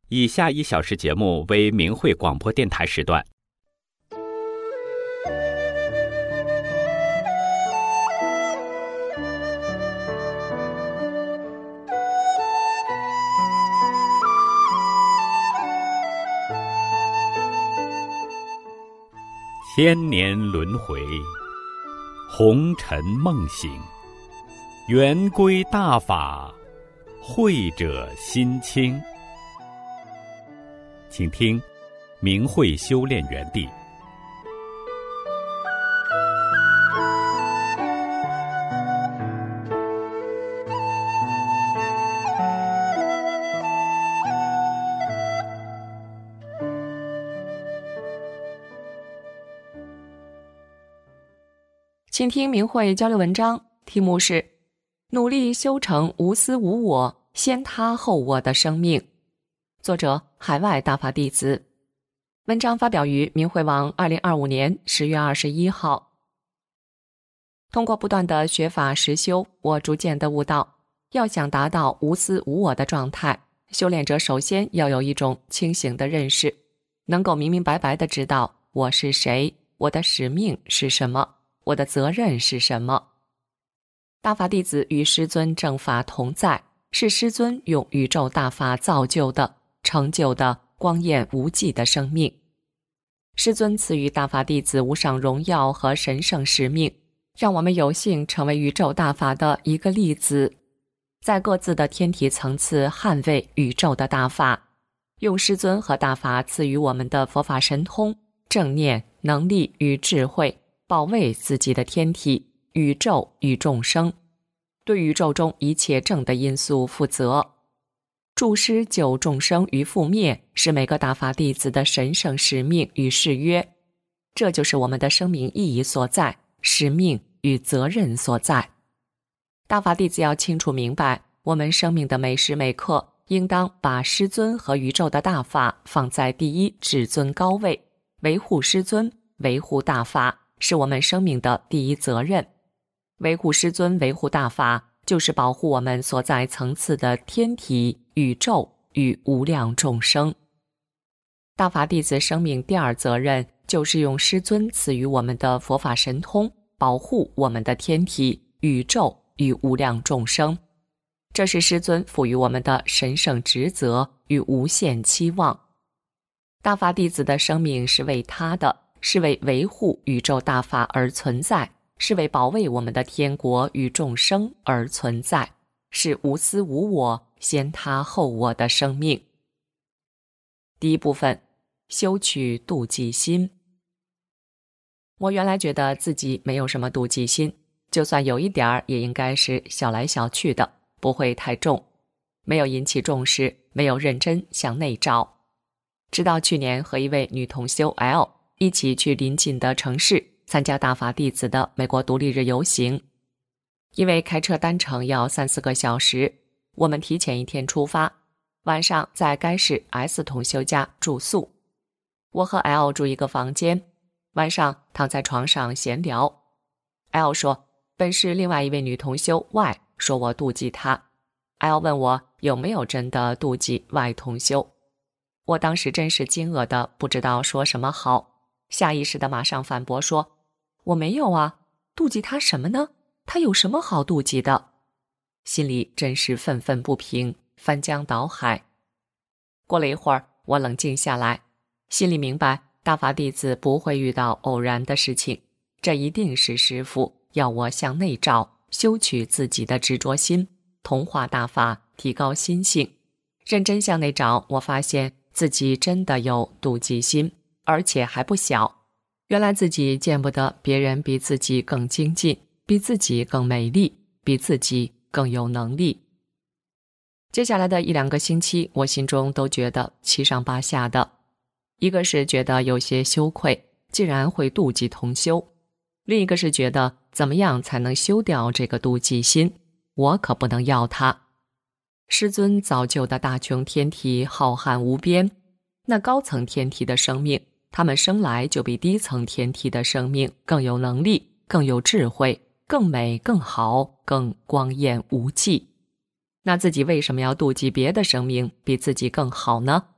以下1小时节目为明慧广播电台时段。千年轮回，红尘梦醒，圆归大法，慧者心清。请听明慧修炼园地。 请听明慧交流文章，题目是努力修成无私无我，先他后我的生命。作者海外大法弟子。文章发表于明慧网2025年10月21号。通过不断的学法实修，我逐渐的悟到，要想达到无私无我的状态，修炼者首先要有一种清醒的认识，能够明明白白的知道我是谁，我的使命是什么，我的责任是什么。大法弟子与师尊正法同在，是师尊用宇宙大法造就的、成就的光艳无际的生命。师尊赐予大法弟子无上荣耀和神圣使命，让我们有幸成为宇宙大法的一个粒子，在各自的天体层次捍卫宇宙的大法，用师尊和大法赐予我们的佛法神通、正念、能力与智慧，保卫自己的天体、宇宙与众生，对宇宙中一切正的因素负责。助师救众生于覆灭，是每个大法弟子的神圣使命与誓约。这就是我们的生命意义所在，使命与责任所在。大法弟子要清楚明白，我们生命的每时每刻，应当把师尊和宇宙的大法放在第一至尊高位，维护师尊，维护大法，是我们生命的第一责任。维护师尊，维护大法，就是保护我们所在层次的天体、宇宙与无量众生。大法弟子生命第二责任，就是用师尊赐予我们的佛法神通，保护我们的天体、宇宙与无量众生。这是师尊赋予我们的神圣职责与无限期望。大法弟子的生命是为他的，是为维护宇宙大法而存在，是为保卫我们的天国与众生而存在，是无私无我、先他后我的生命。第一部分，修取妒忌心。我原来觉得自己没有什么妒忌心，就算有一点儿，也应该是小来小去的，不会太重，没有引起重视，没有认真向内照。直到去年和一位女同修 L 一起去邻近的城市参加大法弟子的美国独立日游行，因为开车单程要3-4个小时，我们提前一天出发，晚上在该市 S 同修家住宿。我和 L 住一个房间，晚上躺在床上闲聊。L 说，本是另外一位女同修 Y 说我妒忌她。L 问我有没有真的妒忌 Y 同修。我当时真是惊愕的不知道说什么好，下意识的马上反驳说，我没有啊，妒忌他什么呢？他有什么好妒忌的？心里真是愤愤不平，翻江倒海。过了一会儿，我冷静下来，心里明白大法弟子不会遇到偶然的事情，这一定是师父要我向内照，修取自己的执着心，同化大法，提高心性。认真向内找，我发现自己真的有妒忌心，而且还不小。原来自己见不得别人比自己更精进，比自己更美丽，比自己更有能力。接下来的1-2个星期，我心中都觉得七上八下的。一个是觉得有些羞愧，竟然会妒忌同修；另一个是觉得怎么样才能修掉这个妒忌心，我可不能要它。师尊造就的大穷天体浩瀚无边，那高层天体的生命，他们生来就比低层天体的生命更有能力，更有智慧，更美更好，更光艳无际。那自己为什么要妒忌别的生命比自己更好呢？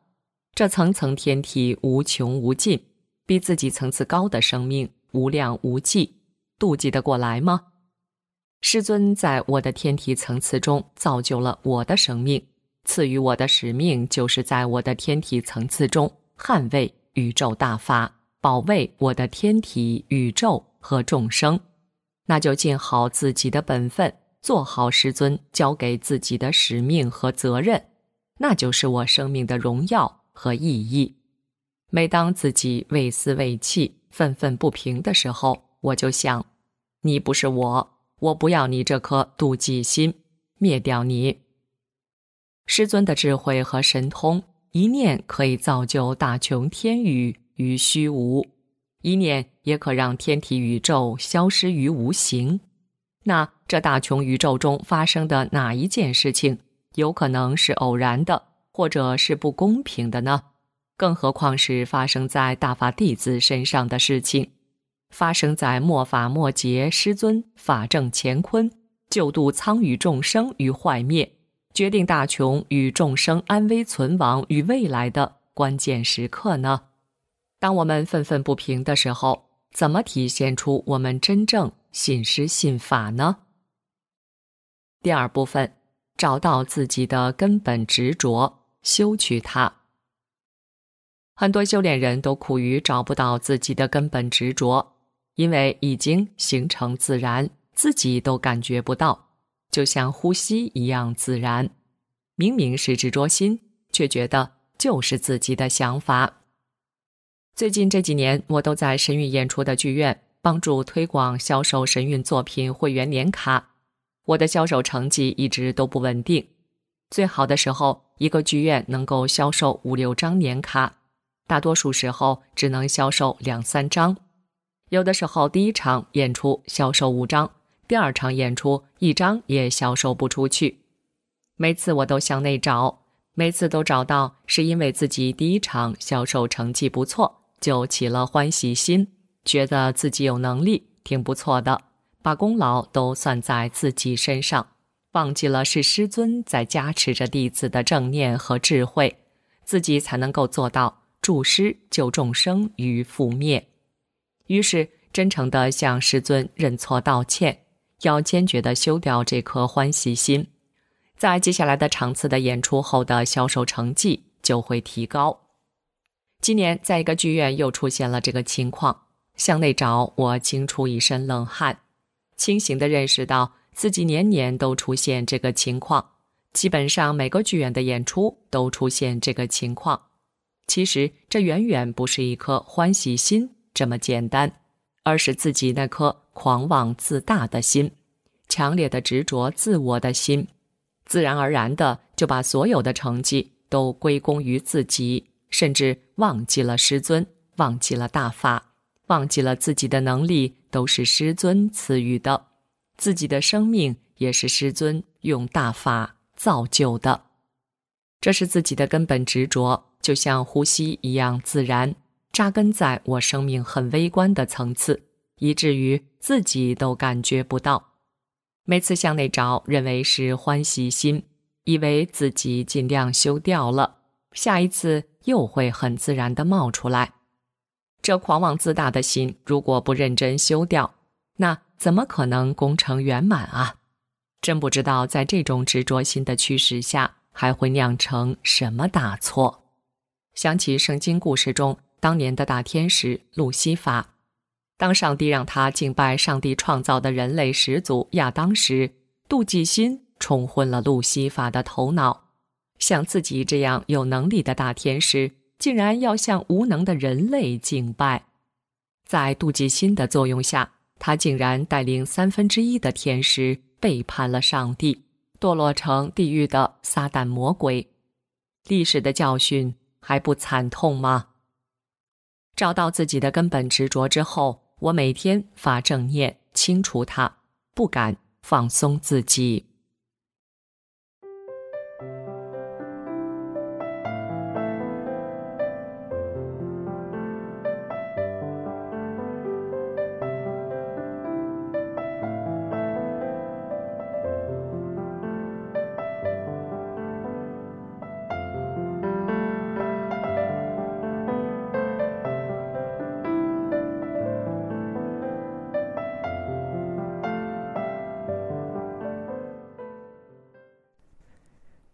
这层层天体无穷无尽，比自己层次高的生命无量无际，妒忌得过来吗？师尊在我的天体层次中造就了我的生命，赐予我的使命就是在我的天体层次中捍卫宇宙大法，保卫我的天体、宇宙和众生。那就尽好自己的本分，做好师尊交给自己的使命和责任，那就是我生命的荣耀和意义。每当自己畏思畏气、愤愤不平的时候，我就想，你不是我，我不要你这颗妒忌心，灭掉你。师尊的智慧和神通，一念可以造就大穷天宇于虚无，一念也可让天体宇宙消失于无形。那这大穷宇宙中发生的哪一件事情，有可能是偶然的，或者是不公平的呢？更何况是发生在大法弟子身上的事情，发生在末法末劫师尊法正乾坤，救度苍宇众生于坏灭，决定大穷与众生安危存亡与未来的关键时刻呢？当我们愤愤不平的时候，怎么体现出我们真正信师信法呢？第二部分，找到自己的根本执着，修去它。很多修炼人都苦于找不到自己的根本执着，因为已经形成自然，自己都感觉不到，就像呼吸一样自然。明明是执着心，却觉得就是自己的想法。最近这几年，我都在神韵演出的剧院帮助推广销售神韵作品会员年卡，我的销售成绩一直都不稳定。最好的时候，一个剧院能够销售5、6张年卡，大多数时候只能销售2、3张。有的时候第一场演出销售5张，第二场演出1张也销售不出去。每次我都向内找，每次都找到是因为自己第一场销售成绩不错，就起了欢喜心，觉得自己有能力，挺不错的，把功劳都算在自己身上，忘记了是师尊在加持着弟子的正念和智慧，自己才能够做到助师救众生于覆灭。于是真诚地向师尊认错道歉，要坚决地修掉这颗欢喜心，在接下来的场次的演出后的销售成绩就会提高。今年在一个剧院又出现了这个情况，向内找，我惊出一身冷汗，清醒地认识到自己年年都出现这个情况，基本上每个剧院的演出都出现这个情况。其实这远远不是一颗欢喜心这么简单，而是自己那颗狂妄自大的心，强烈的执着自我的心，自然而然的就把所有的成绩都归功于自己，甚至忘记了师尊，忘记了大法，忘记了自己的能力都是师尊赐予的，自己的生命也是师尊用大法造就的。这是自己的根本执着，就像呼吸一样自然，扎根在我生命很微观的层次，以至于自己都感觉不到。每次向内找，认为是欢喜心，以为自己尽量修掉了，下一次又会很自然地冒出来。这狂妄自大的心，如果不认真修掉，那怎么可能功成圆满啊？真不知道在这种执着心的驱使下，还会酿成什么大错。想起圣经故事中当年的大天使路西法，当上帝让他敬拜上帝创造的人类始祖亚当时，妒忌心冲昏了路西法的头脑，像自己这样有能力的大天使，竟然要向无能的人类敬拜。在妒忌心的作用下，他竟然带领1/3的天使背叛了上帝，堕落成地狱的撒旦魔鬼。历史的教训还不惨痛吗？找到自己的根本执着之后，我每天发正念，清除它，不敢放松自己。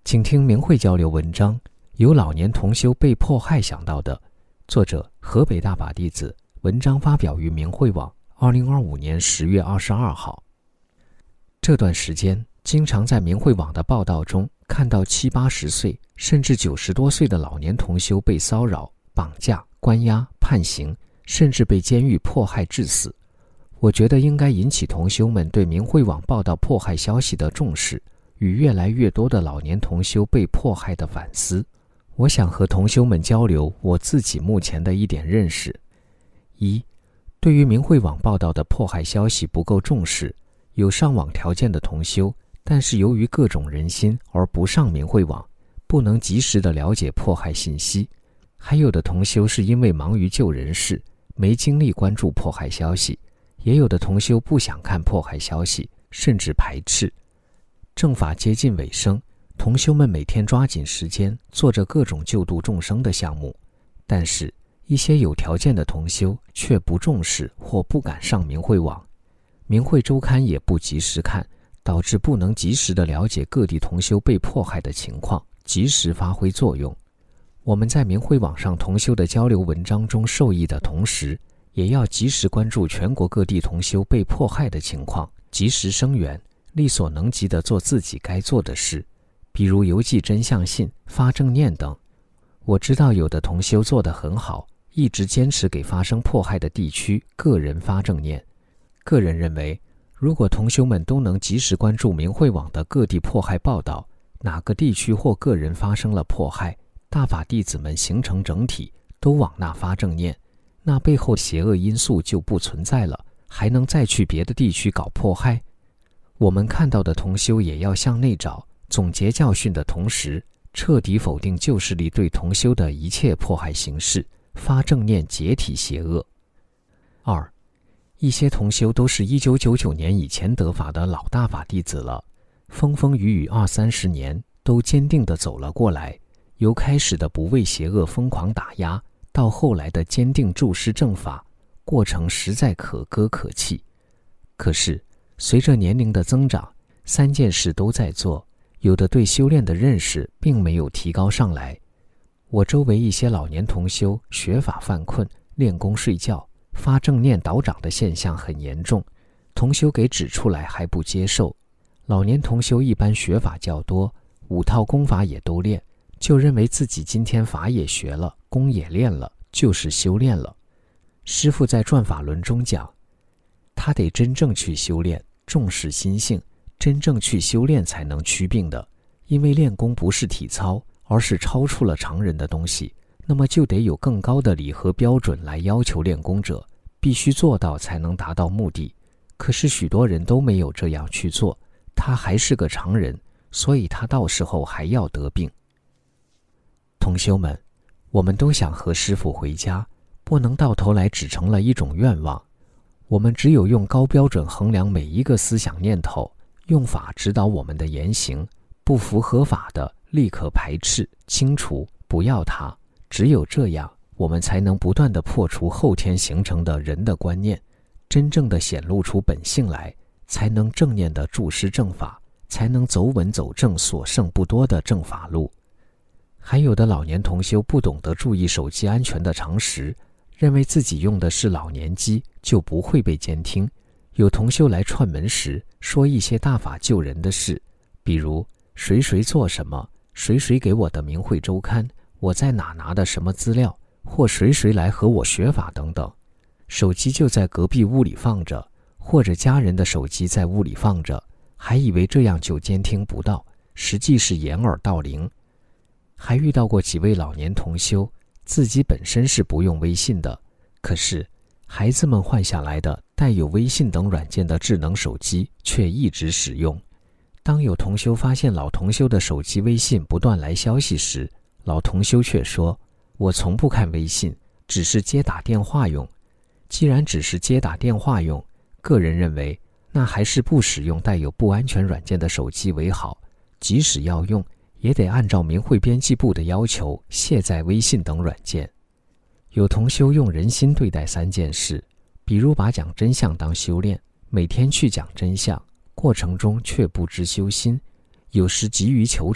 请听明慧交流文章，由老年同修被迫害想到的，作者河北大法弟子，文章发表于明慧网2025年10月22号。这段时间经常在明慧网的报道中看到70、80岁甚至90多岁的老年同修被骚扰、绑架、关押、判刑，甚至被监狱迫害致死。我觉得应该引起同修们对明慧网报道迫害消息的重视，与越来越多的老年同修被迫害的反思。我想和同修们交流我自己目前的一点认识。一，对于明慧网报道的迫害消息不够重视，有上网条件的同修，但是由于各种人心而不上明慧网，不能及时的了解迫害信息。还有的同修是因为忙于救人事，没精力关注迫害消息，也有的同修不想看迫害消息，甚至排斥。正法接近尾声，同修们每天抓紧时间做着各种救度众生的项目，但是一些有条件的同修却不重视或不敢上明慧网，明慧周刊也不及时看，导致不能及时的了解各地同修被迫害的情况，及时发挥作用。我们在明慧网上同修的交流文章中受益的同时，也要及时关注全国各地同修被迫害的情况，及时声援，力所能及地做自己该做的事，比如邮寄真相信、发正念等。我知道有的同修做得很好，一直坚持给发生迫害的地区个人发正念。个人认为，如果同修们都能及时关注明慧网的各地迫害报道，哪个地区或个人发生了迫害，大法弟子们形成整体，都往那发正念，那背后邪恶因素就不存在了，还能再去别的地区搞迫害？我们看到的同修也要向内找，总结教训的同时，彻底否定旧势力对同修的一切迫害形式，发正念解体邪恶。二，一些同修都是1999年以前得法的老大法弟子了，风风雨雨20-30年都坚定地走了过来，由开始的不畏邪恶疯狂打压，到后来的坚定注释正法，过程实在可歌可泣。可是随着年龄的增长，3件事都在做，有的对修炼的认识并没有提高上来。我周围一些老年同修学法犯困，练功睡觉，发正念倒掌的现象很严重，同修给指出来还不接受。老年同修一般学法较多，5套功法也都练，就认为自己今天法也学了，功也练了，就是修炼了。师父在转法轮中讲，他得真正去修炼，重视心性，真正去修炼才能祛病的。因为练功不是体操，而是超出了常人的东西，那么就得有更高的理和标准来要求练功者，必须做到才能达到目的。可是许多人都没有这样去做，他还是个常人，所以他到时候还要得病。同修们，我们都想和师父回家，不能到头来只成了一种愿望。我们只有用高标准衡量每一个思想念头，用法指导我们的言行，不符合法的立刻排斥清除，不要它。只有这样，我们才能不断地破除后天形成的人的观念，真正地显露出本性来，才能正念地注释正法，才能走稳走正所剩不多的正法路。还有的老年同修不懂得注意手机安全的常识，认为自己用的是老年机，就不会被监听。有同修来串门时，说一些大法救人的事，比如谁谁做什么，谁谁给我的明慧周刊，我在哪拿的什么资料，或谁谁来和我学法等等。手机就在隔壁屋里放着，或者家人的手机在屋里放着，还以为这样就监听不到，实际是掩耳盗铃。还遇到过几位老年同修，自己本身是不用微信的，可是孩子们换下来的带有微信等软件的智能手机却一直使用。当有同修发现老同修的手机微信不断来消息时，老同修却说，我从不看微信，只是接打电话用。既然只是接打电话用，个人认为那还是不使用带有不安全软件的手机为好，即使要用，也得按照明慧编辑部的要求卸载微信等软件。有同修用人心对待3件事，比如把讲真相当修炼，每天去讲真相，过程中却不知修心，有时急于求成，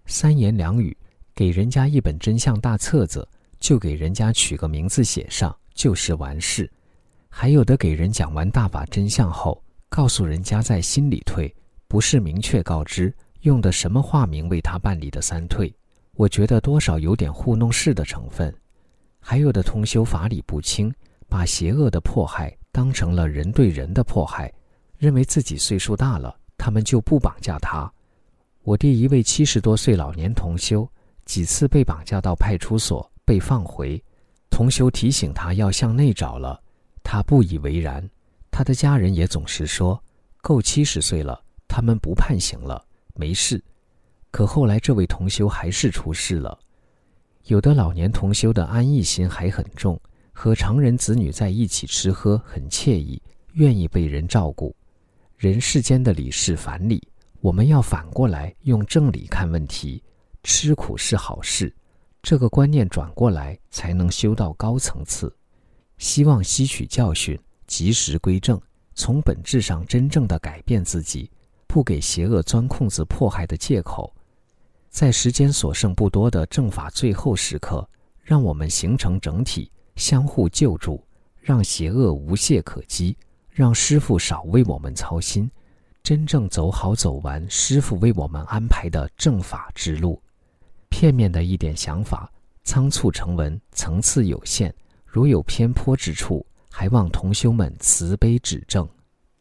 三言两语给人家一本真相大册子，就给人家取个名字写上，就是完事。还有的给人讲完大法真相后，告诉人家在心里退，不是明确告知用的什么化名为他办理的三退，我觉得多少有点糊弄事的成分。还有的同修法理不清，把邪恶的迫害当成了人对人的迫害，认为自己岁数大了，他们就不绑架他。我弟一位70多岁老年同修，几次被绑架到派出所被放回，同修提醒他要向内找了，他不以为然。他的家人也总是说够70岁了，他们不判刑了，没事。可后来这位同修还是出事了。有的老年同修的安逸心还很重，和常人子女在一起吃喝很惬意，愿意被人照顾。人世间的理是反理，我们要反过来用正理看问题，吃苦是好事，这个观念转过来才能修到高层次。希望吸取教训，及时归正，从本质上真正的改变自己，不给邪恶钻空子迫害的借口。在时间所剩不多的正法最后时刻，让我们形成整体，相互救助，让邪恶无懈可击，让师父少为我们操心，真正走好走完师父为我们安排的正法之路。片面的一点想法，仓促成文，层次有限，如有偏颇之处，还望同修们慈悲指正。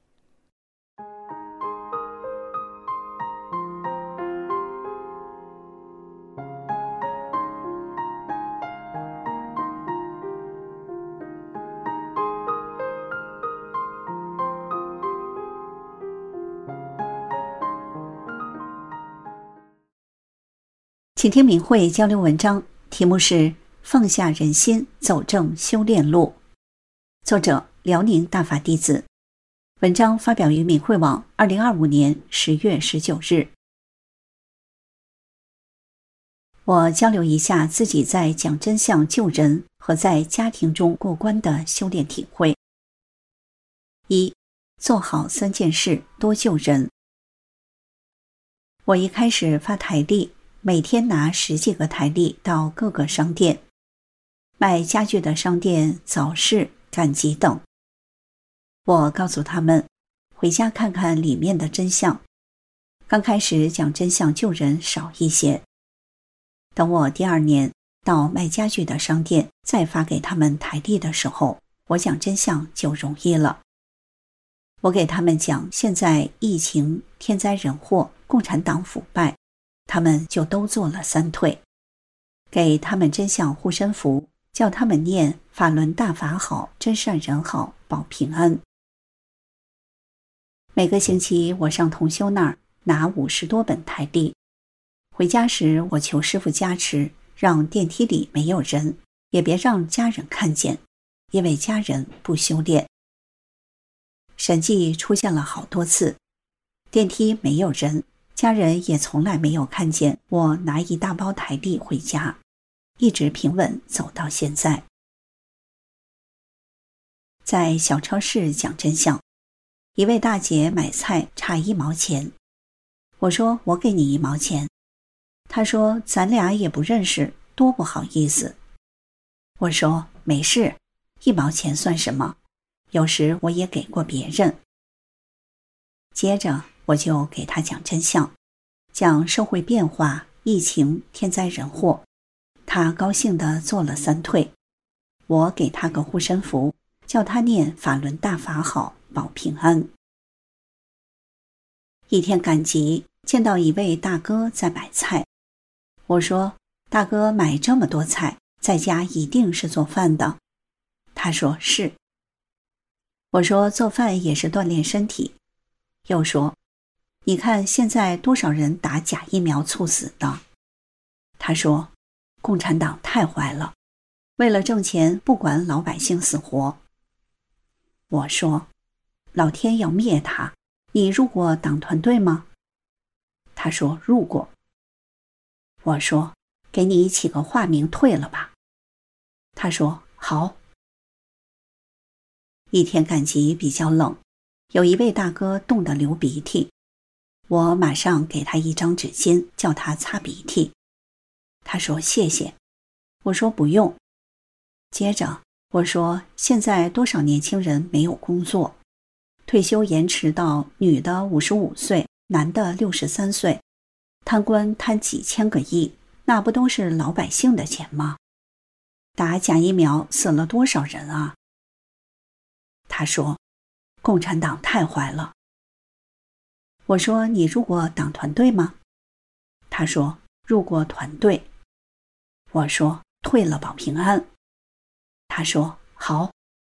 请听明慧交流文章，题目是放下人心，走正修炼路，作者辽宁大法弟子。文章发表于明慧网2025年10月19日。我交流一下自己在讲真相救人和在家庭中过关的修炼体会。1. 做好3件事，多救人。我一开始发台历，每天拿10几个台历到各个商店，卖家具的商店、早市、赶集等。我告诉他们，回家看看里面的真相。刚开始讲真相救人少一些，等我第2年到卖家具的商店再发给他们台历的时候，我讲真相就容易了。我给他们讲现在疫情、天灾人祸、共产党腐败，他们就都做了3退。给他们真相护身符，叫他们念法轮大法好，真善人好，保平安。每个星期我上同修那儿拿50多本台历，回家时我求师父加持，让电梯里没有人，也别让家人看见，因为家人不修炼。神迹出现了好多次，电梯没有人，家人也从来没有看见我拿一大包台历回家，一直平稳走到现在。在小超市讲真相，一位大姐买菜差1毛钱，我说我给你1毛钱，她说咱俩也不认识，多不好意思。我说没事，1毛钱算什么，有时我也给过别人。接着我就给她讲真相，讲社会变化、疫情、天灾人祸，她高兴地做了3退。我给她个护身符，叫她念法轮大法好，保平安。一天赶集，见到一位大哥在买菜，我说大哥买这么多菜，在家一定是做饭的。他说是。我说做饭也是锻炼身体。又说你看现在多少人打假疫苗猝死的。他说共产党太坏了，为了挣钱不管老百姓死活。我说老天要灭他，你入过党团队吗？他说入过。我说给你起个化名退了吧。他说好。一天赶集比较冷，有一位大哥冻得流鼻涕， 我马上给他一张纸巾，叫他擦鼻涕。他说谢谢，我说不用。接着我说现在多少年轻人没有工作，退休延迟到女的55岁，男的63岁，贪官贪几千个亿，那不都是老百姓的钱吗？打假疫苗死了多少人啊？他说共产党太坏了。我说你入过党团队吗？他说入过团队。我说退了保平安。他说好。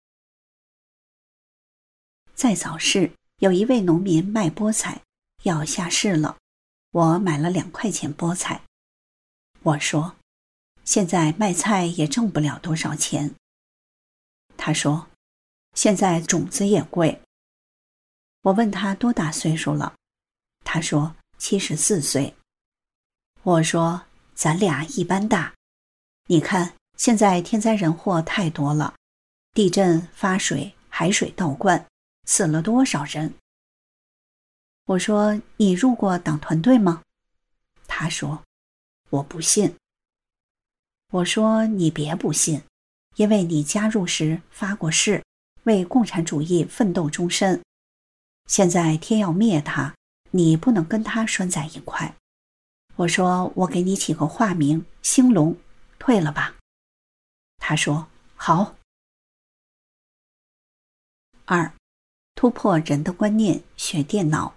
在早市有一位农民卖菠菜，要下市了，我买了2块钱菠菜。我说现在卖菜也挣不了多少钱。他说现在种子也贵。我问他多大岁数了，他说74岁。我说咱俩一般大，你看现在天灾人祸太多了，地震、发水、海水倒灌，死了多少人。我说你入过党团队吗？他说我不信。我说你别不信，因为你加入时发过誓，为共产主义奋斗终身。现在天要灭他，你不能跟他拴在一块。我说我给你起个化名兴隆，退了吧。他说好。2. 突破人的观念，学电脑。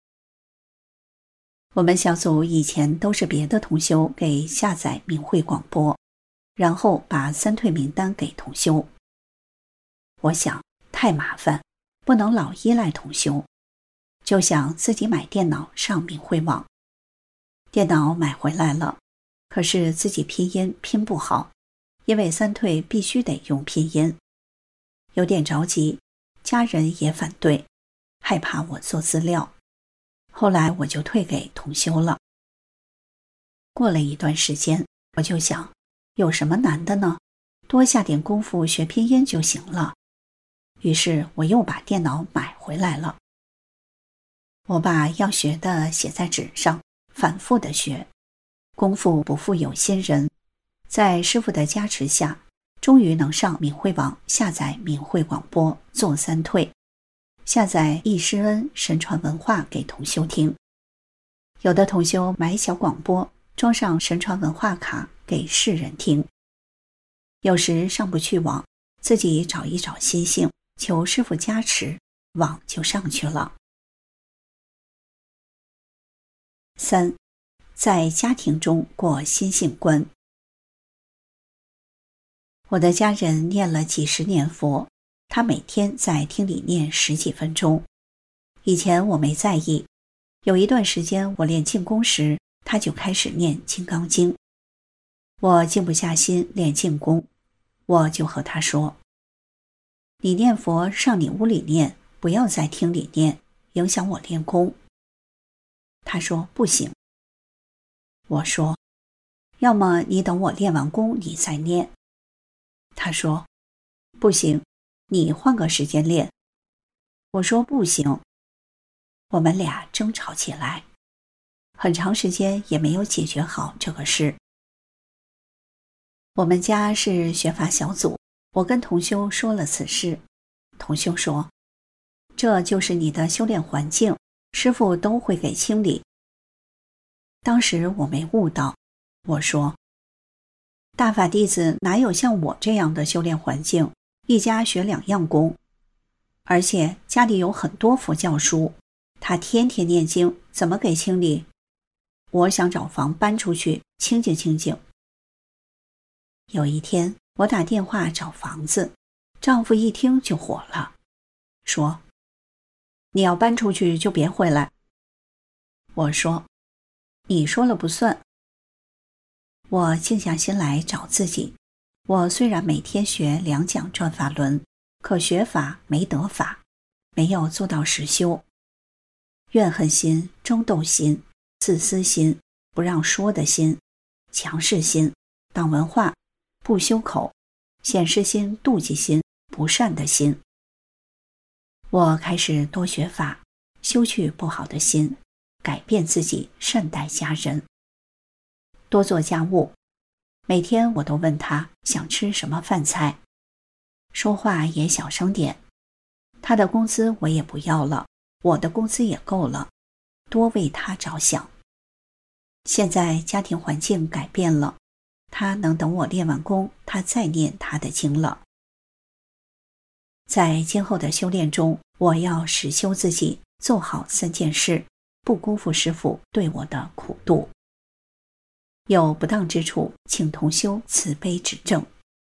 我们小组以前都是别的同修给下载明慧广播，然后把3退名单给同修。我想太麻烦，不能老依赖同修，就想自己买电脑上明慧网。电脑买回来了，可是自己拼音拼不好，因为3退必须得用拼音。有点着急，家人也反对，害怕我做资料。后来我就退给同修了。过了一段时间，我就想，有什么难的呢？多下点功夫学拼音就行了。于是我又把电脑买回来了。我把要学的写在纸上，反复的学。功夫不负有心人，在师父的加持下，终于能上明慧网下载明慧广播，做3退，下载易师恩神传文化给同修听。有的同修买小广播，装上神传文化卡给世人听。有时上不去网，自己找一找心性，求师父加持，网就上去了。3. 在家庭中过心性关。我的家人念了几十年佛，他每天在厅里念10几分钟。以前我没在意，有一段时间我练静功时，他就开始念《金刚经》。我静不下心练静功，我就和他说：“你念佛上你屋里念，不要在厅里念，影响我练功。”他说：“不行。”我说：“要么你等我练完功你再念。”他说：“不行，你换个时间练。”我说：“不行。”我们俩争吵起来，很长时间也没有解决好这个事。我们家是学法小组，我跟同修说了此事。同修说：“这就是你的修炼环境，师父都会给清理。”当时我没悟到，我说：“大法弟子哪有像我这样的修炼环境，一家学2样功，而且家里有很多佛教书，他天天念经，怎么给清理？我想找房搬出去，清静清静。”有一天我打电话找房子，丈夫一听就火了，说：“你要搬出去就别回来。”我说：“你说了不算。”我静下心来找自己。我虽然每天学2讲转法轮，可学法没得法，没有做到实修。怨恨心、争斗心、自私心、不让说的心、强势心、党文化、不修口、显示心、妒忌心、不善的心。我开始多学法，修去不好的心， 改变自己，善待家人。多做家务，每天我都问他想吃什么饭菜，说话也小声点。他的工资我也不要了，我的工资也够了，多为他着想。现在家庭环境改变了，他能等我练完功，他再念他的经了。在今后的修炼中，我要实修自己，做好3件事，不辜负师父对我的苦度。有不当之处，请同修慈悲指正。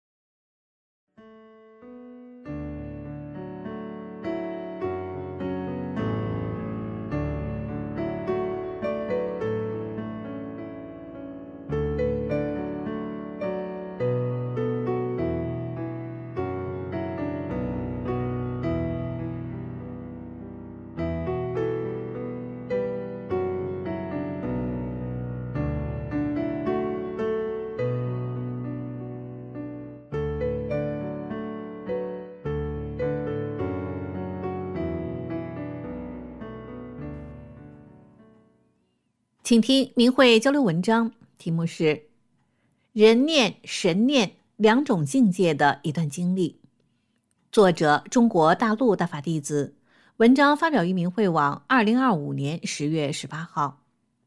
请听明慧交流文章，题目是人念神念两种境界的一段经历，作者中国大陆大法弟子，文章发表于明慧网2025年10月18号。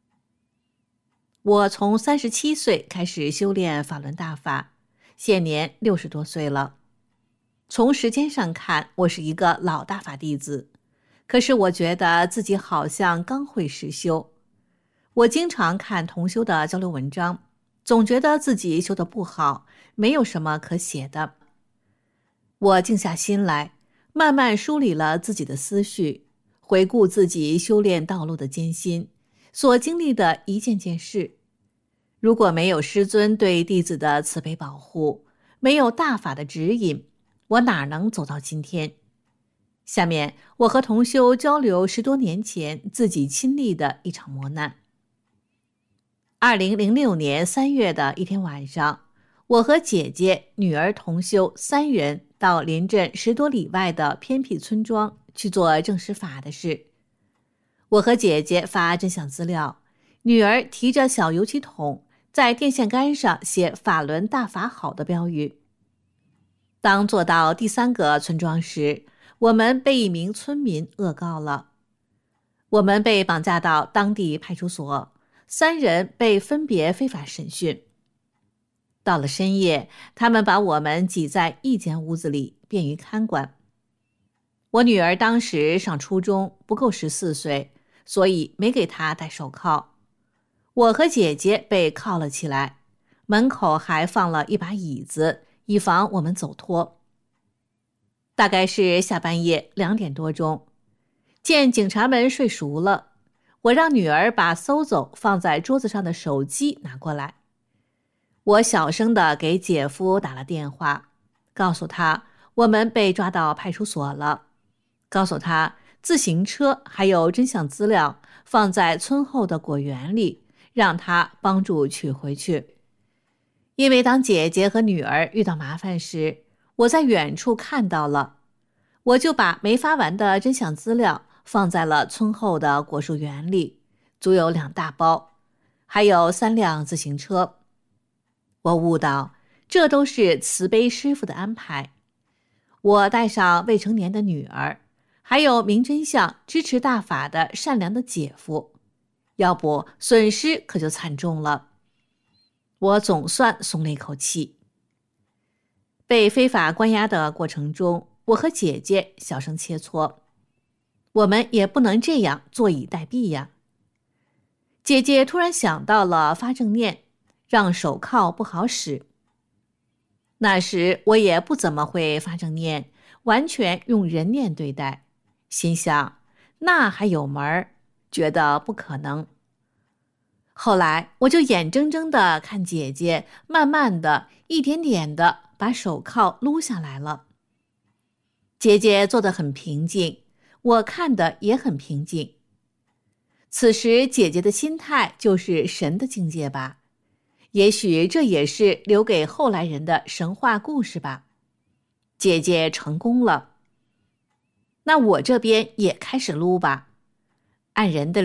我从37岁开始修炼法轮大法，现年60多岁了。从时间上看，我是一个老大法弟子，可是我觉得自己好像刚会实修。我经常看同修的交流文章，总觉得自己修得不好，没有什么可写的。我静下心来，慢慢梳理了自己的思绪，回顾自己修炼道路的艰辛，所经历的一件件事。如果没有师尊对弟子的慈悲保护，没有大法的指引，我哪能走到今天？下面我和同修交流10多年前自己亲历的一场磨难。2006年3月的一天晚上，我和姐姐、女儿同修3人到邻镇10多里外的偏僻村庄去做证实法的事。我和姐姐发真相资料，女儿提着小油漆桶在电线杆上写法轮大法好的标语。当做到第3个村庄时，我们被一名村民恶告了。我们被绑架到当地派出所，3人被分别非法审讯。到了深夜，他们把我们挤在一间屋子里，便于看管。我女儿当时上初中，不够14岁，所以没给她戴手铐。我和姐姐被铐了起来，门口还放了一把椅子，以防我们走脱。大概是下半夜2点多钟，见警察们睡熟了，我让女儿把搜走放在桌子上的手机拿过来。我小声地给姐夫打了电话，告诉他我们被抓到派出所了，告诉他自行车还有真相资料放在村后的果园里，让他帮助取回去。因为当姐姐和女儿遇到麻烦时，我在远处看到了，我就把没发完的真相资料放在了村后的果树园里，足有2大包，还有3辆自行车。我悟到，这都是慈悲师父的安排。我带上未成年的女儿，还有明真相支持大法的善良的姐夫，要不损失可就惨重了。我总算松了一口气。被非法关押的过程中，我和姐姐小声切磋，我们也不能这样坐以待毙呀。姐姐突然想到了发正念，让手铐不好使。那时我也不怎么会发正念，完全用人念对待，心想那还有门儿，觉得不可能。后来我就眼睁睁地看姐姐慢慢的一点点的把手铐撸下来了。姐姐做得很平静，我看得也很平静。此时姐姐的心态就是神的境界吧，也许这也是留给后来人的神话故事吧。姐姐成功了，那我这边也开始撸吧。按人的理，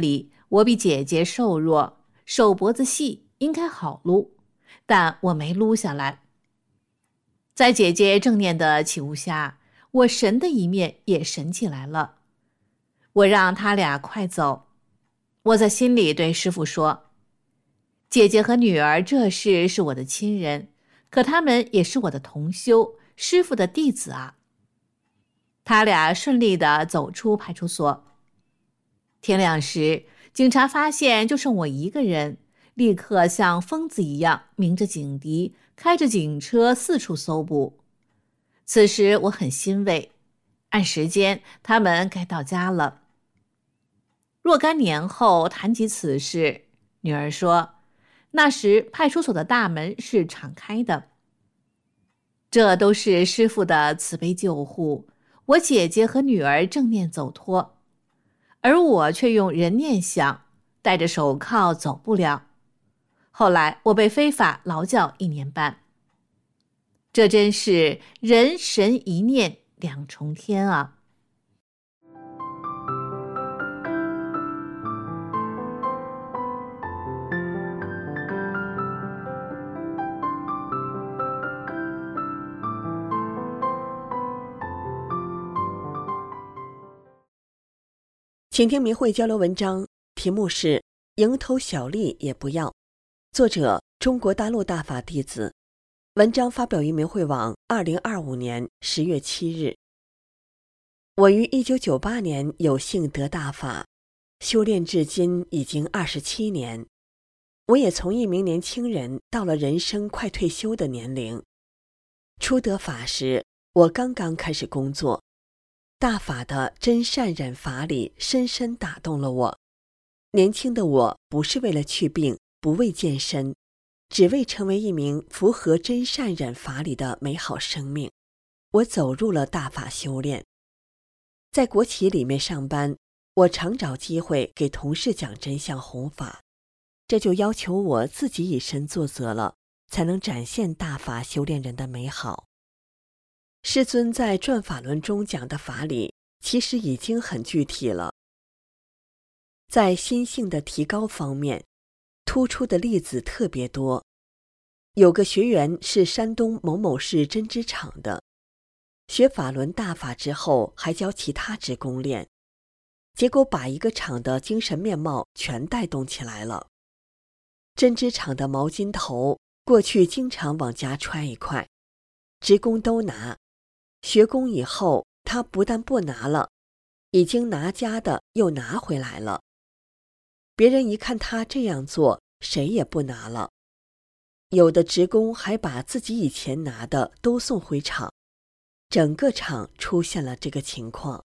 我比姐姐瘦弱，手脖子细，应该好撸，但我没撸下来。在姐姐正念的启悟下，我神的一面也神起来了。我让他俩快走。我在心里对师父说，姐姐和女儿这事是我的亲人，可他们也是我的同修，师父的弟子啊。他俩顺利地走出派出所。天亮时，警察发现就剩我一个人，立刻像疯子一样鸣着警笛，开着警车四处搜捕。此时我很欣慰，按时间他们该到家了。若干年后谈及此事，女儿说，那时派出所的大门是敞开的。这都是师父的慈悲救护，我姐姐和女儿正面走脱，而我却用人念想，戴着手铐走不了。后来我被非法劳教1年半。这真是人神一念两重天啊！ 请听明慧交流文章，题目是《蝇头小利也不要》，作者中国大陆大法弟子。文章发表于明慧网2025年10月7日。我于1998年有幸得大法，修炼至今已经27年。我也从一名年轻人到了人生快退休的年龄。初得法时，我刚刚开始工作，大法的真善忍法理深深打动了我。年轻的我不是为了去病，不为健身，只为成为一名符合真善忍法理的美好生命。我走入了大法修炼。在国企里面上班，我常找机会给同事讲真相弘法，这就要求我自己以身作则了，才能展现大法修炼人的美好。师尊在转法轮中讲的法理其实已经很具体了。在心性的提高方面，突出的例子特别多。有个学员是山东某某市针织厂的，学法轮大法之后还教其他职工练，结果把一个厂的精神面貌全带动起来了。针织厂的毛巾头过去经常往家揣一块，职工都拿，学工以后他不但不拿了，已经拿家的又拿回来了。别人一看他这样做，谁也不拿了。有的职工还把自己以前拿的都送回厂，整个厂出现了这个情况。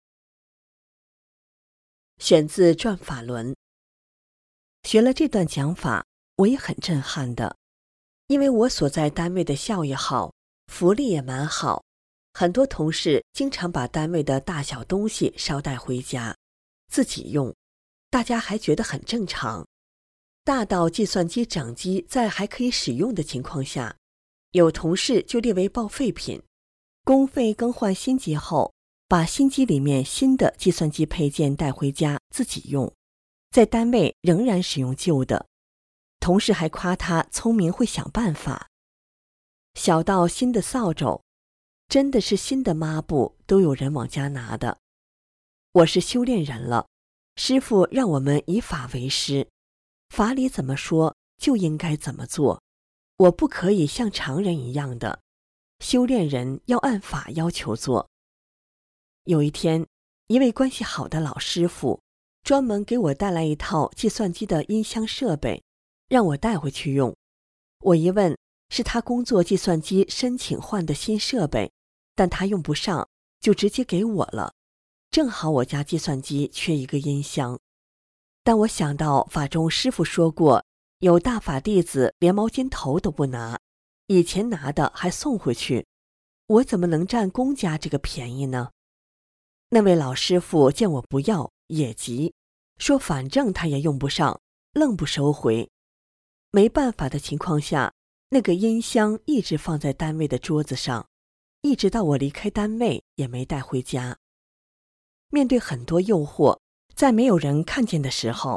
选自《转法轮》。学了这段讲法，我也很震撼的，因为我所在单位的效益好，福利也蛮好，很多同事经常把单位的大小东西捎带回家，自己用，大家还觉得很正常。大到计算机整机在还可以使用的情况下，有同事就列为报废品，公费更换新机后，把新机里面新的计算机配件带回家自己用，在单位仍然使用旧的。同事还夸他聪明会想办法。小到新的扫帚，真的是新的抹布都有人往家拿的。我是修炼人了，师父让我们以法为师，法理怎么说就应该怎么做，我不可以像常人一样的，修炼人要按法要求做。有一天，一位关系好的老师傅专门给我带来一套计算机的音箱设备，让我带回去用。我一问，是他工作计算机申请换的新设备，但他用不上，就直接给我了。正好我家计算机缺一个音箱。但我想到法中师父说过，有大法弟子连毛巾头都不拿，以前拿的还送回去，我怎么能占公家这个便宜呢？那位老师傅见我不要也急，说反正他也用不上，愣不收回。没办法的情况下，那个音箱一直放在单位的桌子上，一直到我离开单位也没带回家。面对很多诱惑，在没有人看见的时候，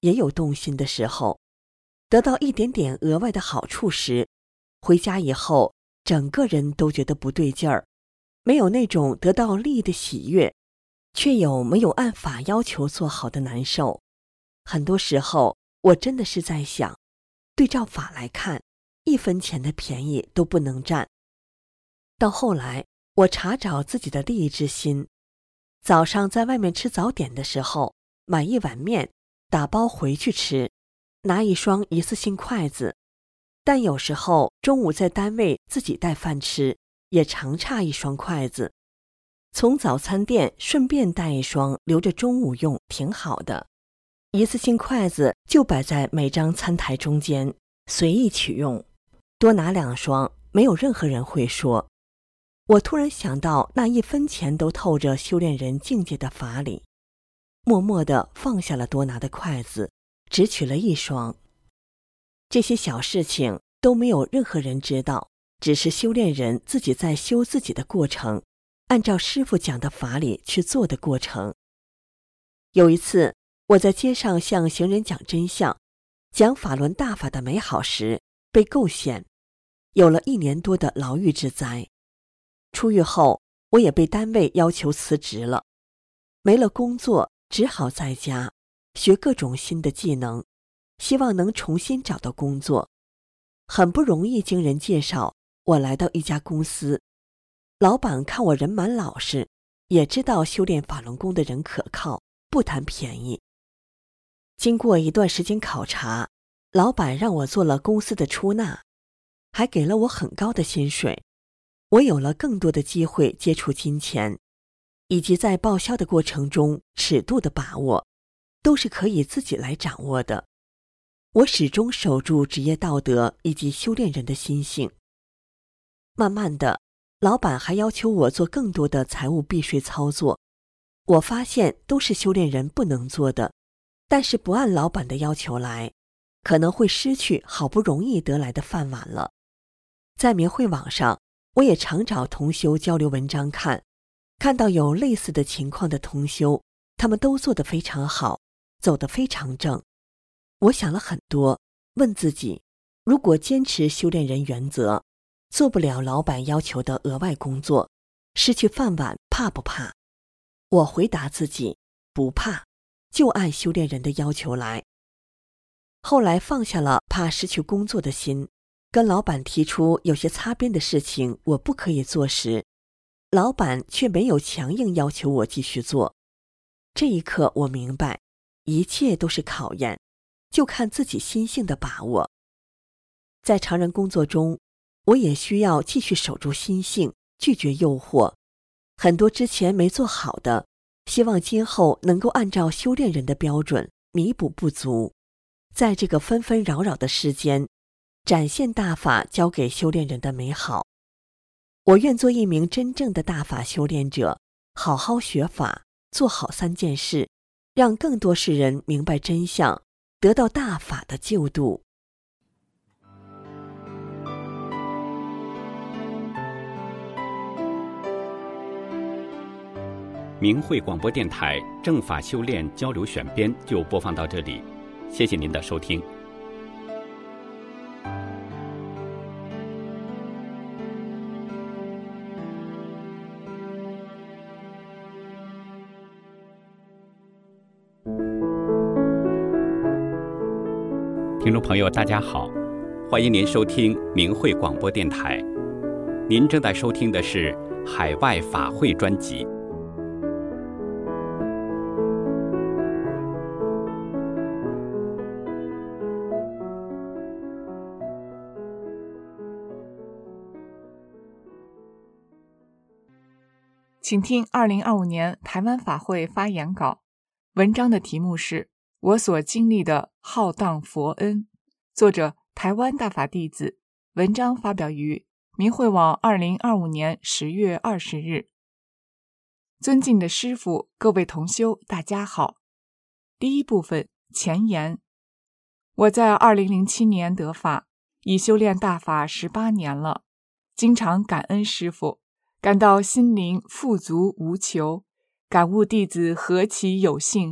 也有动心的时候，得到一点点额外的好处时，回家以后整个人都觉得不对劲儿，没有那种得到利益的喜悦，却有没有按法要求做好的难受。很多时候我真的是在想，对照法来看，1分钱的便宜都不能占。到后来我查找自己的利益之心，早上在外面吃早点的时候，买1碗面打包回去吃，拿1双一次性筷子，但有时候中午在单位自己带饭吃，也常差1双筷子，从早餐店顺便带1双留着中午用，挺好的。一次性筷子就摆在每张餐台中间，随意取用，多拿2双，没有任何人会说。我突然想到那1分钱都透着修炼人境界的法理，默默地放下了多拿的筷子，只取了1双。这些小事情都没有任何人知道，只是修炼人自己在修自己的过程，按照师父讲的法理去做的过程。有一次我在街上向行人讲真相，讲法轮大法的美好时，被构陷，有了1年多的牢狱之灾。出狱后，我也被单位要求辞职了，没了工作，只好在家学各种新的技能，希望能重新找到工作。很不容易经人介绍，我来到一家公司，老板看我人蛮老实，也知道修炼法轮功的人可靠，不谈便宜。经过一段时间考察，老板让我做了公司的出纳，还给了我很高的薪水。我有了更多的机会接触金钱，以及在报销的过程中尺度的把握，都是可以自己来掌握的。我始终守住职业道德以及修炼人的心性。慢慢的，老板还要求我做更多的财务避税操作，我发现都是修炼人不能做的，但是不按老板的要求来，可能会失去好不容易得来的饭碗了。在明慧网上，我也常找同修交流文章看到有类似的情况的同修，他们都做得非常好，走得非常正。我想了很多，问自己，如果坚持修炼人原则，做不了老板要求的额外工作，失去饭碗怕不怕？我回答自己，不怕，就按修炼人的要求来。后来放下了怕失去工作的心，跟老板提出有些擦边的事情我不可以做时，老板却没有强硬要求我继续做。这一刻我明白，一切都是考验，就看自己心性的把握。在常人工作中，我也需要继续守住心性，拒绝诱惑。很多之前没做好的，希望今后能够按照修炼人的标准弥补不足。在这个纷纷扰扰的世间，展现大法交给修炼人的美好。我愿做一名真正的大法修炼者，好好学法，做好3件事，让更多世人明白真相，得到大法的救度。 明慧广播电台正法修炼交流选编就播放到这里，谢谢您的收听。听众朋友大家好，欢迎您收听明慧广播电台，您正在收听的是海外法会专辑。 请听2025年台湾法会发言稿，文章的题目是我所经历的浩荡佛恩，作者台湾大法弟子，文章发表于明慧网2025年10月20日。尊敬的师父，各位同修，大家好。第一部分前言，我在2007年得法，已修炼大法18年了，经常感恩师父，感到心灵富足无求，感悟弟子何其有幸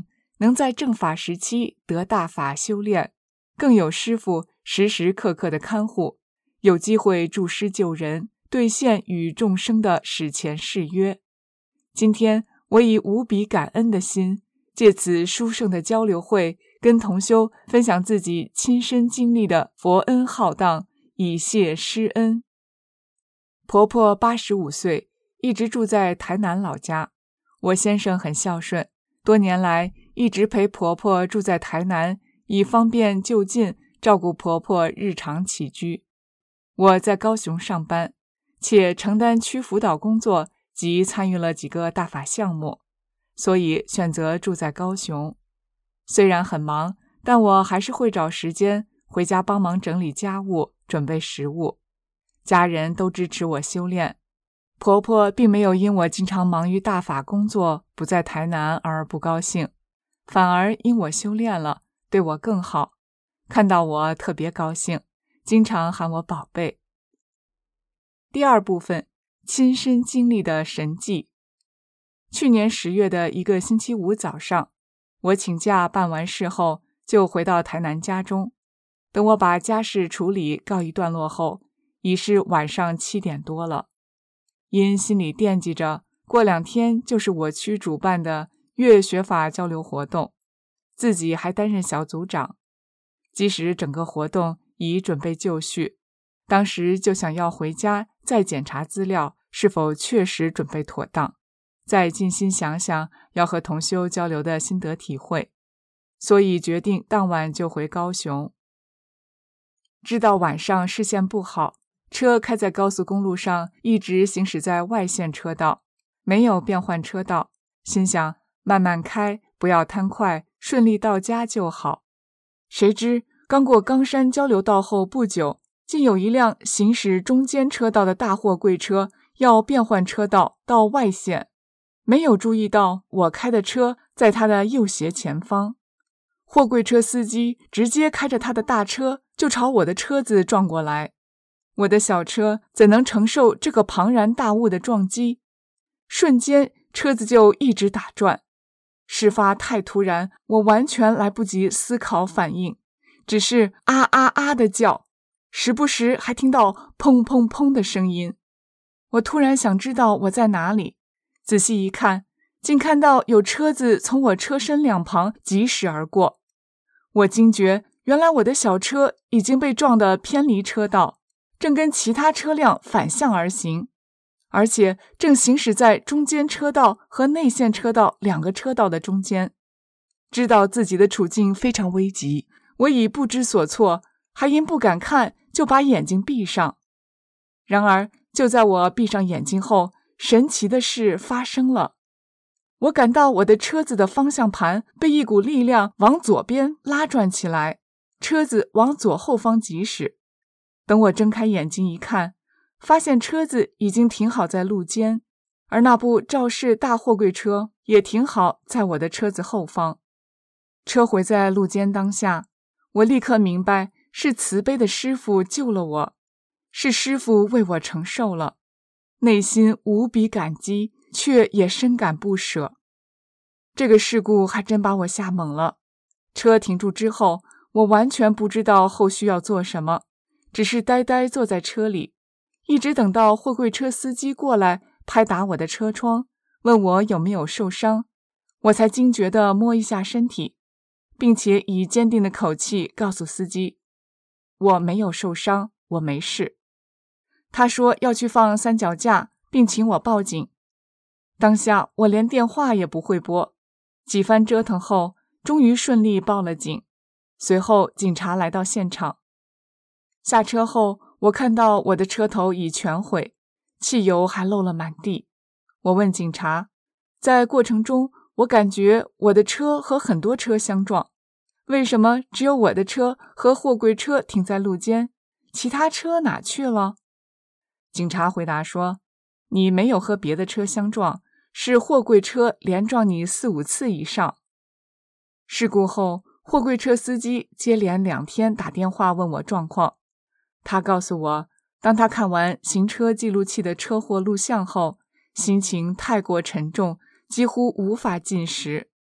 能在正法时期得大法修炼，更有师父时时刻刻的看护，有机会助师救人，兑现与众生的史前誓约。今天我以无比感恩的心，借此殊胜的交流会，跟同修分享自己亲身经历的佛恩浩荡，以谢师恩。婆婆85岁，一直住在台南老家。我先生很孝顺，多年来一直陪婆婆住在台南，以方便就近照顾婆婆日常起居。我在高雄上班，且承担区辅导工作及参与了几个大法项目，所以选择住在高雄。虽然很忙，但我还是会找时间回家帮忙整理家务，准备食物。家人都支持我修炼，婆婆并没有因我经常忙于大法工作不在台南而不高兴，反而因我修炼了，对我更好，看到我特别高兴，经常喊我宝贝。第二部分，亲身经历的神迹。去年10月的一个星期五早上，我请假办完事后，就回到台南家中。等我把家事处理告一段落后，已是晚上7点多了。因心里惦记着过2天就是我区主办的月学法交流活动，自己还担任小组长。即使整个活动已准备就绪，当时就想要回家再检查资料是否确实准备妥当，再静心想想要和同修交流的心得体会，所以决定当晚就回高雄。知道晚上视线不好，车开在高速公路上，一直行驶在外线车道，没有变换车道，心想慢慢开，不要贪快，顺利到家就好。谁知刚过冈山交流道后不久，竟有一辆行驶中间车道的大货柜车要变换车道到外线，没有注意到我开的车在他的右斜前方。货柜车司机直接开着他的大车就朝我的车子撞过来，我的小车怎能承受这个庞然大物的撞击？瞬间车子就一直打转。事发太突然，我完全来不及思考反应，只是啊啊啊的叫，时不时还听到砰砰砰的声音。我突然想知道我在哪里，仔细一看，竟看到有车子从我车身两旁疾驶而过。我惊觉，原来我的小车已经被撞得偏离车道，正跟其他车辆反向而行，而且正行驶在中间车道和内线车道2个车道的中间。知道自己的处境非常危急，我已不知所措，还因不敢看就把眼睛闭上。然而就在我闭上眼睛后，神奇的事发生了。我感到我的车子的方向盘被一股力量往左边拉转起来，车子往左后方疾驶。等我睁开眼睛一看，发现车子已经停好在路肩，而那部肇事大货柜车也停好在我的车子后方。车毁在路肩当下，我立刻明白是慈悲的师父救了我，是师父为我承受了，内心无比感激，却也深感不舍。这个事故还真把我吓懵了。车停住之后，我完全不知道后续要做什么，只是呆呆坐在车里，一直等到货柜车司机过来拍打我的车窗，问我有没有受伤，我才惊觉地摸一下身体，并且以坚定的口气告诉司机，我没有受伤，我没事。他说要去放3脚架，并请我报警。当下我连电话也不会拨，几番折腾后，终于顺利报了警。随后警察来到现场。下车后，我看到我的车头已全毁，汽油还漏了满地。我问警察，在过程中我感觉我的车和很多车相撞，为什么只有我的车和货柜车停在路肩，其他车哪去了？警察回答说，你没有和别的车相撞，是货柜车连撞你4、5次以上。事故后，货柜车司机接连2天打电话问我状况。他告诉我，当他看完行车记录器的车祸录像后，心情太过沉重，几乎无法进食。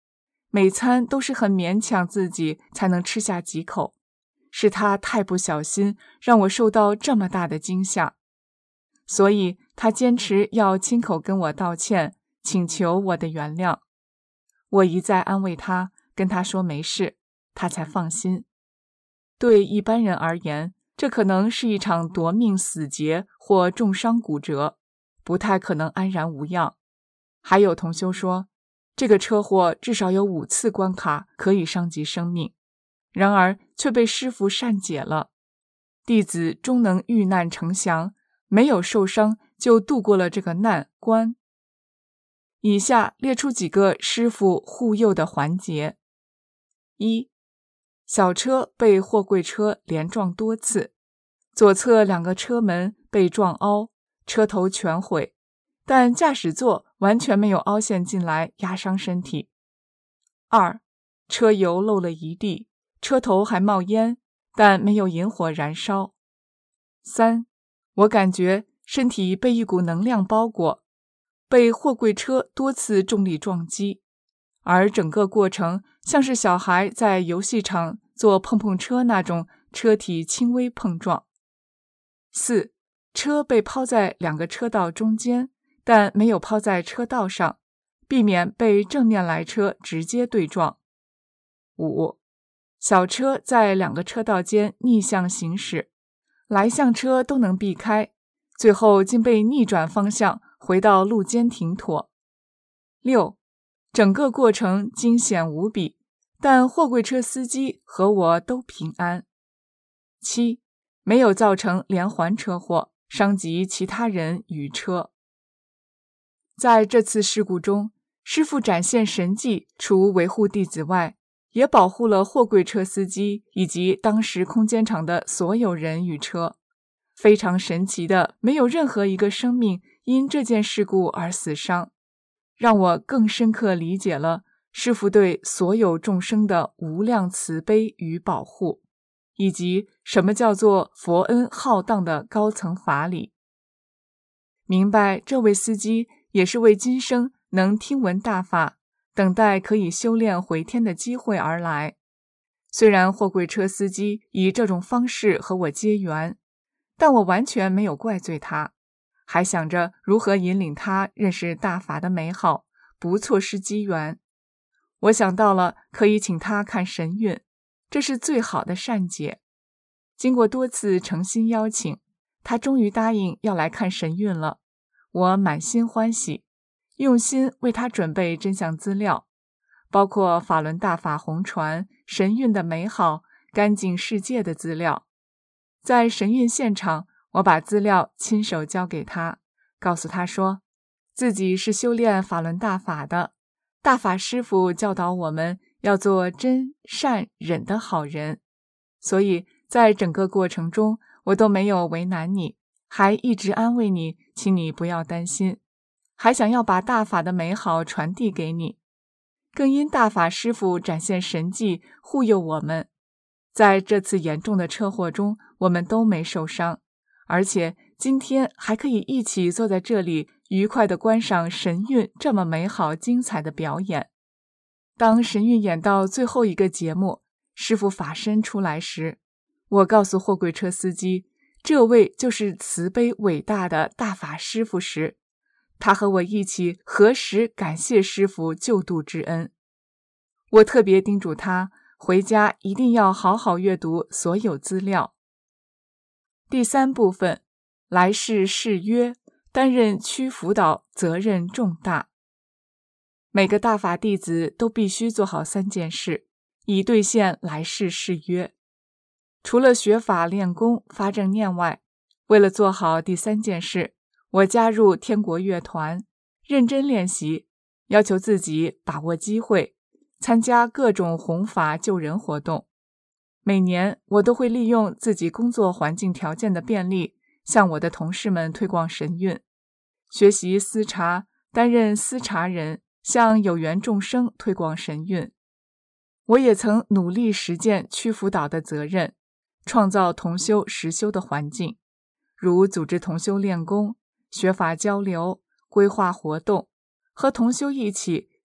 每餐都是很勉强自己才能吃下几口，是他太不小心，让我受到这么大的惊吓。所以他坚持要亲口跟我道歉，请求我的原谅。我一再安慰他，跟他说没事，他才放心。对一般人而言，这可能是一场夺命死劫或重伤骨折，不太可能安然无恙。还有同修说，这个车祸至少有5次关卡可以伤及生命，然而却被师父善解了。弟子终能遇难成祥，没有受伤就度过了这个难关。以下列出几个师父护佑的环节。1. 小车被货柜车连撞多次，左侧2个车门被撞凹，车头全毁，但驾驶座完全没有凹陷进来压伤身体。2. 车油漏了一地，车头还冒烟，但没有引火燃烧。3. 我感觉身体被一股能量包裹，被货柜车多次重力撞击，而整个过程像是小孩在游戏场做碰碰车那种车体轻微碰撞。4. 车被抛在2个车道中间，但没有抛在车道上，避免被正面来车直接对撞。5. 小车在2个车道间逆向行驶，来向车都能避开，最后竟被逆转方向回到路肩停妥。6. 整个过程惊险无比，但货柜车司机和我都平安。7. 没有造成连环车祸，伤及其他人与车。在这次事故中，师父展现神迹，除维护弟子外，也保护了货柜车司机以及当时空间场的所有人与车。非常神奇的，没有任何一个生命因这件事故而死伤，让我更深刻理解了师父对所有众生的无量慈悲与保护，以及什么叫做佛恩浩荡的高层法理。明白这位司机也是为今生能听闻大法，等待可以修炼回天的机会而来。虽然货柜车司机以这种方式和我结缘，但我完全没有怪罪他，还想着如何引领他认识大法的美好，不错失机缘。我想到了可以请他看神韵，这是最好的善解。经过多次诚心邀请，他终于答应要来看神韵了。我满心欢喜，用心为他准备真相资料，包括法轮大法红传、神韵的美好、干净世界的资料。在神韵现场，我把资料亲手交给他，告诉他说，自己是修炼法轮大法的，大法师父教导我们要做真善忍的好人，所以在整个过程中我都没有为难你，还一直安慰你，请你不要担心，还想要把大法的美好传递给你。更因大法师父展现神迹护佑我们，在这次严重的车祸中我们都没受伤，而且今天还可以一起坐在这里愉快地观赏神韵这么美好精彩的表演。当神韵演到最后一个节目，师父法身出来时，我告诉货柜车司机，这位就是慈悲伟大的大法师父时，他和我一起合十感谢师父救度之恩。我特别叮嘱他回家一定要好好阅读所有资料。第3部分，来世誓约，担任区辅导责任重大。每个大法弟子都必须做好3件事，以兑现来世誓约。除了学法练功发正念外，为了做好第3件事，我加入天国乐团，认真练习，要求自己把握机会，参加各种弘法救人活动。每年我都会利用自己工作环境条件的便利，向我的同事们推广神韵，学习思察，担任思察人，向有缘众生推广神韵。我也曾努力实践区辅导的责任，创造同修实修的环境，如组织同修练功、学法交流、规划活动，和同修一起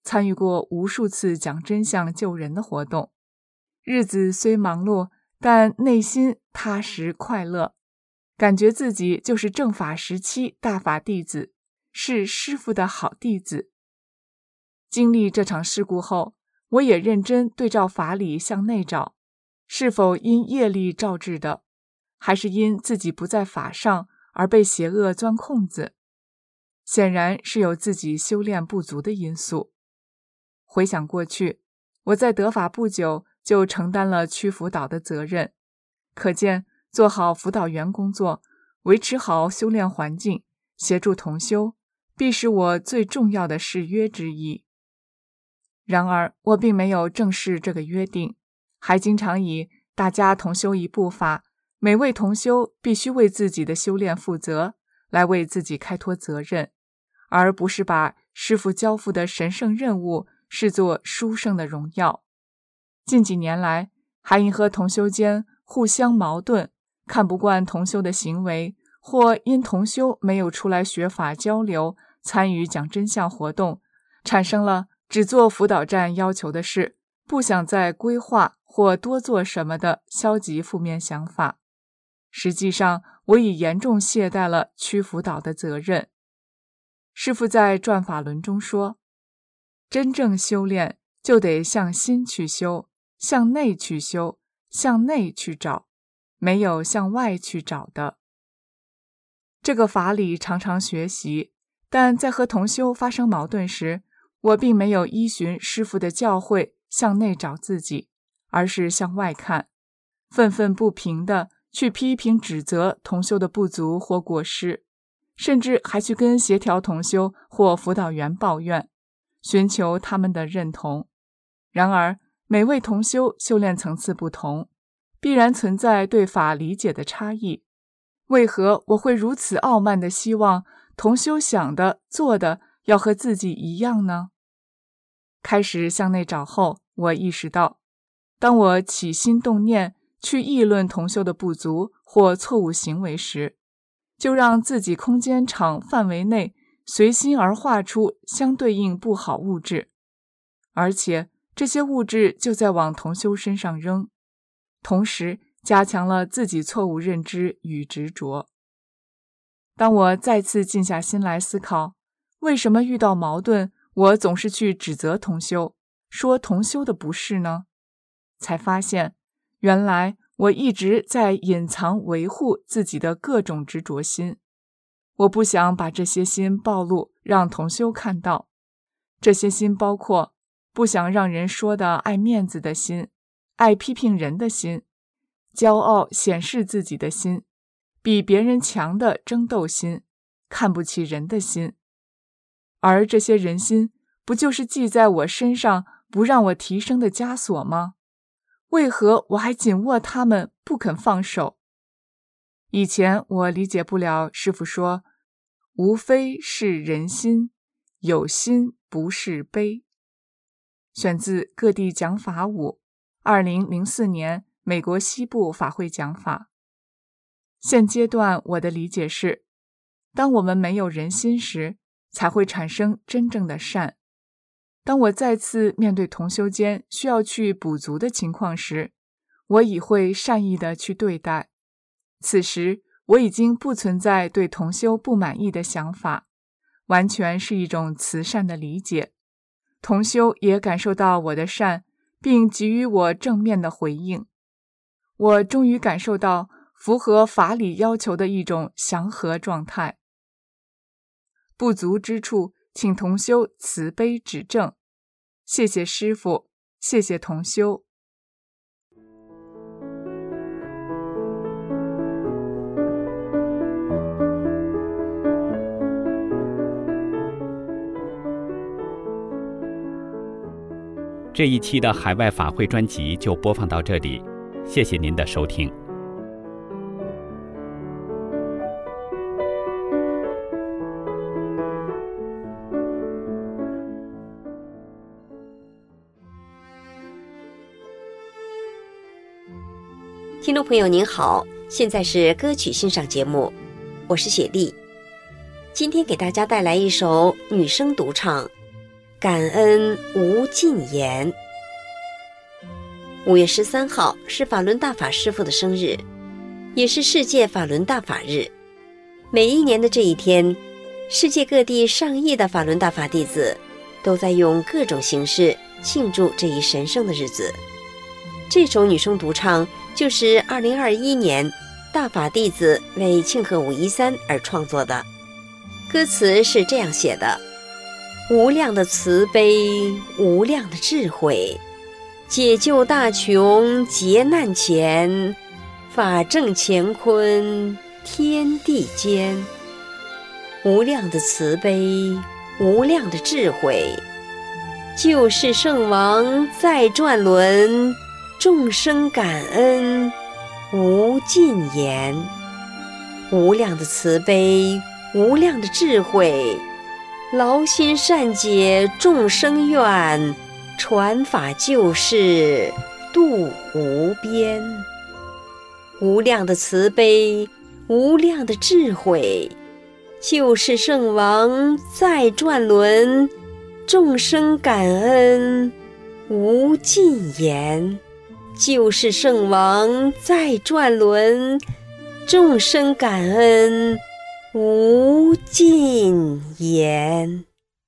参与过无数次讲真相救人的活动，日子虽忙碌，但内心踏实快乐，感觉自己就是正法时期大法弟子，是师父的好弟子。经历这场事故后，我也认真对照法理向内找，是否因业力招致的，还是因自己不在法上而被邪恶钻空子？显然是有自己修炼不足的因素。回想过去，我在得法不久就承担了区辅导的责任，可见做好辅导员工作，维持好修炼环境，协助同修，必是我最重要的誓约之一。然而我并没有正视这个约定，还经常以大家同修一部法，每位同修必须为自己的修炼负责，来为自己开脱责任，而不是把师父交付的神圣任务视作殊胜的荣耀。近几年来，还因和同修间互相矛盾，看不惯同修的行为，或因同修没有出来学法交流，参与讲真相活动，产生了只做辅导站要求的事，不想再规划或多做什么的消极负面想法。实际上，我已严重懈怠了区辅导的责任。师父在转法轮中说，真正修炼就得向心去修，向内去修，向内去找，没有向外去找的。这个法理常常学习，但在和同修发生矛盾时，我并没有依循师父的教诲向内找自己，而是向外看，愤愤不平地去批评指责同修的不足或过失，甚至还去跟协调同修或辅导员抱怨，寻求他们的认同。然而每位同修修炼层次不同，必然存在对法理解的差异，为何我会如此傲慢地希望同修想的做的要和自己一样呢？开始向内找后，我意识到，当我起心动念去议论同修的不足或错误行为时，就让自己空间场范围内随心而画出相对应不好物质，而且这些物质就在往同修身上扔，同时加强了自己错误认知与执着。当我再次静下心来思考，为什么遇到矛盾我总是去指责同修，说同修的不是呢？才发现，原来我一直在隐藏维护自己的各种执着心。我不想把这些心暴露，让同修看到。这些心包括不想让人说的爱面子的心，爱批评人的心，骄傲显示自己的心，比别人强的争斗心，看不起人的心。而这些人心，不就是系在我身上不让我提升的枷锁吗？为何我还紧握它们不肯放手？以前我理解不了师父说，无非是人心，有心不是悲。选自各地讲法5 2004年美国西部法会讲法。现阶段我的理解是，当我们没有人心时，才会产生真正的善。当我再次面对同修间需要去补足的情况时，我已会善意地去对待。此时我已经不存在对同修不满意的想法，完全是一种慈善的理解。同修也感受到我的善，并给予我正面的回应。我终于感受到符合法理要求的一种祥和状态。不足之处，请同修慈悲指正。谢谢师父，谢谢同修。 这一期的海外法会专辑就播放到这里，谢谢您的收听。 听众朋友您好，现在是歌曲欣赏节目，我是雪莉。今天给大家带来一首女声独唱《 感恩无尽言。5月13号是法轮大法师父的生日，也是世界法轮大法日。每一年的这一天，世界各地上亿的法轮大法弟子都在用各种形式庆祝这一神圣的日子。这首女声独唱就是2021年大法弟子为庆贺513而创作的。歌词是这样写的：无量的慈悲，无量的智慧，解救大穷劫难前，法正乾坤天地间。无量的慈悲，无量的智慧，救世圣王在转轮，众生感恩无尽言。无量的慈悲，无量的智慧，劳心善解众生愿，传法救世度无边。无量的慈悲，无量的智慧，救世圣王在转轮，众生感恩无尽言。救世圣王在转轮，众生感恩无尽言。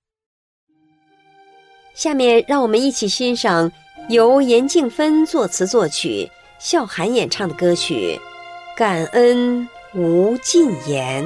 下面让我们一起欣赏由严静芬作词作曲，笑涵演唱的歌曲《感恩无尽言》。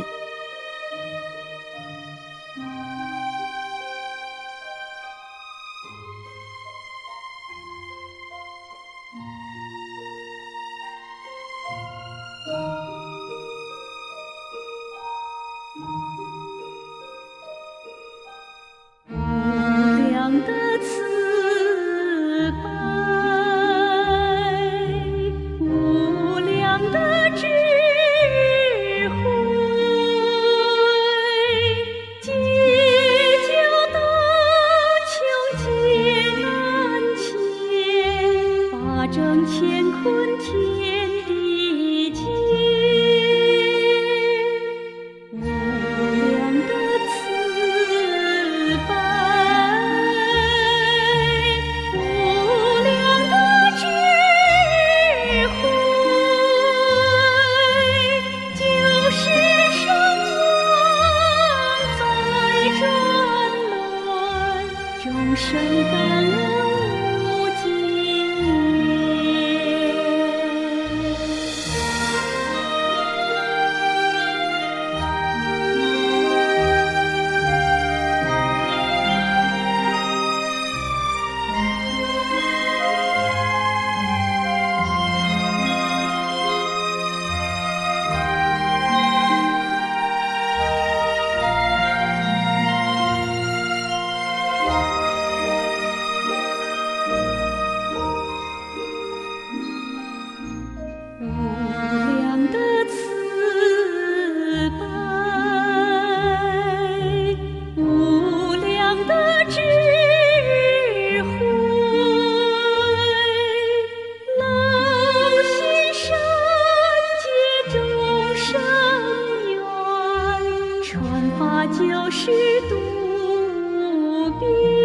就是渡边。